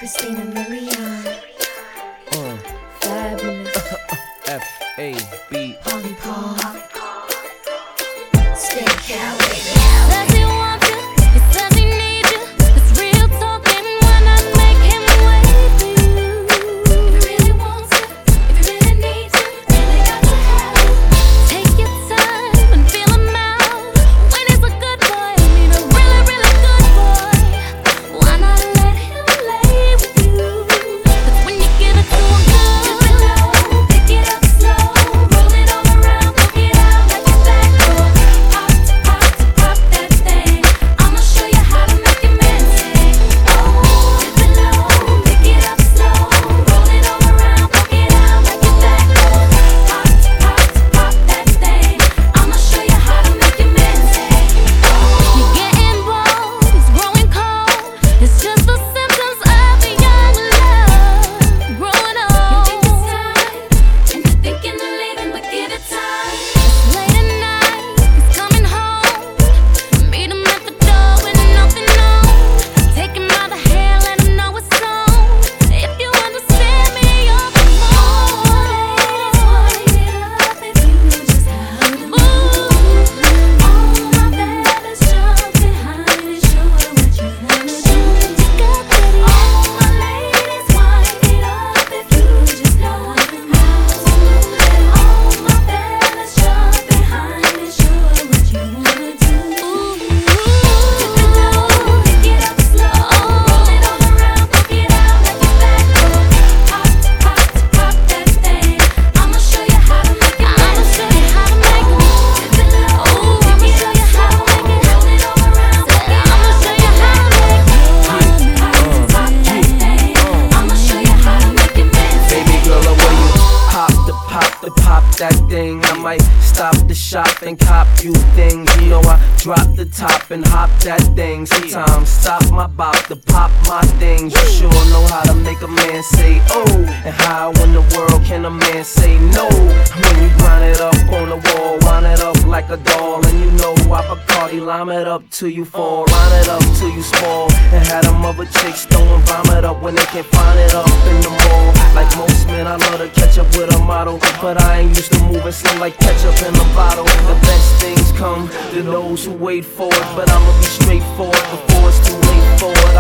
Christina Milian. Fabulous. F-A-B. Polly Paul. Stay Cali. Does he want you? He says he needs you. It's real talking. Why not make him wait for you? If he really wants you, if he really needs you, really got to have you. Take your time and feel him out. When he's a good boy, need a really, really good boy. Why not let him lay with you? 'Cause when you give it to him good, dip it low, pick it up slow, roll it all around, poke it out like it's backdoor. Pop to pop to pop that thing. I'ma show you how to make your man sing. Oh, dip it low, pick it up slow, roll it all around, poke it out like it's backdoor. Pop to pop to pop that thing. I'ma show you how to make your man sing. You're getting bold, it's growing cold. It's just the symptoms of a young love growing old. You think it's time, and you're thinking of leaving, but give it time. It's late at night, he's coming home. Meet him at the door with nothing on. Take him by the hair, let him know it's on. If you understand me, you'll come home. Wind it up if you just have to move. All my fellas jump behind and show her what you wanna do. You got that? All my ladies, wind it up if you just know how to move. All my fellas jump behind and show her what you wanna do. Dip it low, pick it up slow, roll it all around, poke it out like it's backdoor. Pop to pop to pop that thing. I'ma show you how to make it. I'ma show you how to make it. Dip it low, pick it up slow, roll it all around, poke it out. I'ma show you how to make it. Pop to pop to pop that thing. I'ma show you how to make it man sing. Baby girl, the way you pop that thing. I might stop the shop and cop you things. You know I drop the top and hop that thing. Sometimes stop my bop to pop my things. You sure know how to make a man say oh, and how in the world can a man say no? When you grind it up on the wall, wind it up like a doll, and you know I Bacardi lime it up till you fall, line it up till you small, and had them other chicks throwing vomit up when they can't find it up in the mall. Like most men, I love to catch up with a model, but I ain't used to moving slow like ketchup in a bottle. The best things come to those who wait for it, but I'ma be straightforward before it's too late for it.